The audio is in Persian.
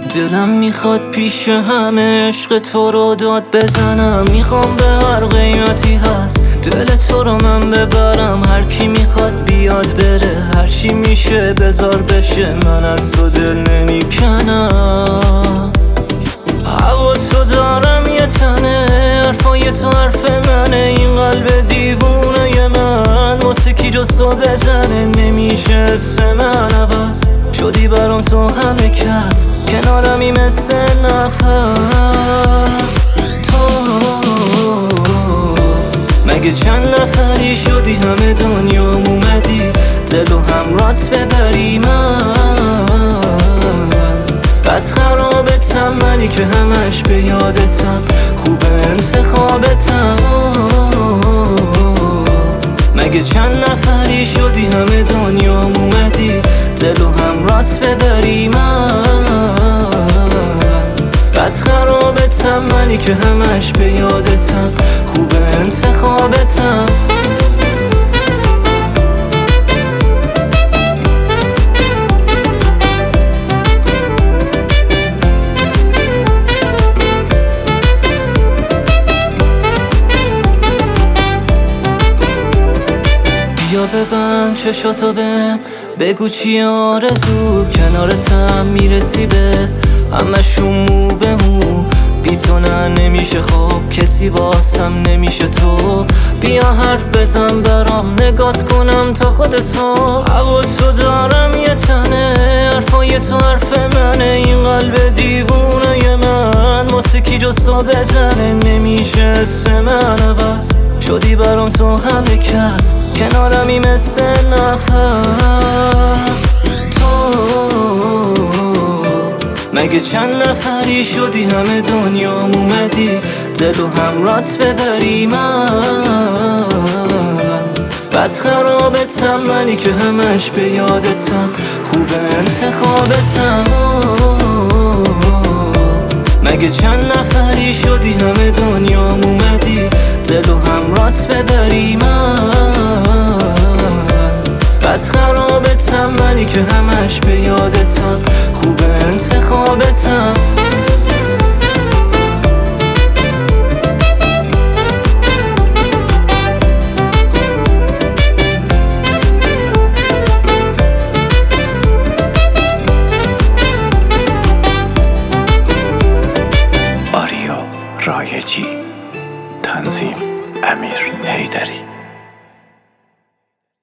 دلم میخواد پیش همه عشق تو رو داد بزنم. میخوام به هر قیمتی هست دل تو رو من ببرم. هر کی میخواد بیاد بره، هر چی میشه بذار بشه، من از تو دل نمیکنم. هوا تو دارم یه تنه، حرفای تو حرف منه، این قلب دیوونه من واسه کی جز تو بزنه. نمیشه اسم من عوض شدی برام تو همه کس، کنارمی مثل نفس. تو مگه چند نفری شدی همه دنیا اومدی دل و همراهت ببری. من بد خرابتم، منی که همش به یادتم، خوب انتخابتم. مگه چند نفری شدی همه دنیا اومدی دل و همراهت ببری. من بد خرابتم، منی که همش به یادتم، خوب انتخابتم. بیا ببند چشاتو بهم، بگو چی آرزو، کنارتم میرسی به همشون مو به مو. بی تو نه نمیشه خوب، کسی واسم نمیشه تو. بیا حرف بزن برام، نگات کنم تا خودتو. هوا تو دارم یه تنه، حرفای تو حرف منه، این قلب دیوونه من واسه کی جز تو بزنه. نمیشه اسم من عوض شدی برام تو همه کس، کنارمی مثل نفس. تو مگه چند نفری شدی همه دنیا اومدی دل و همراهت ببری. من بد خرابتم، منی که همش به یادتم، خوب انتخابتم. مگه چند نفری شدی همه دنیا اومدی دل و همراهت ببری. من بد خرابتم، منی که همش به یادتم، خوب انتخابتم.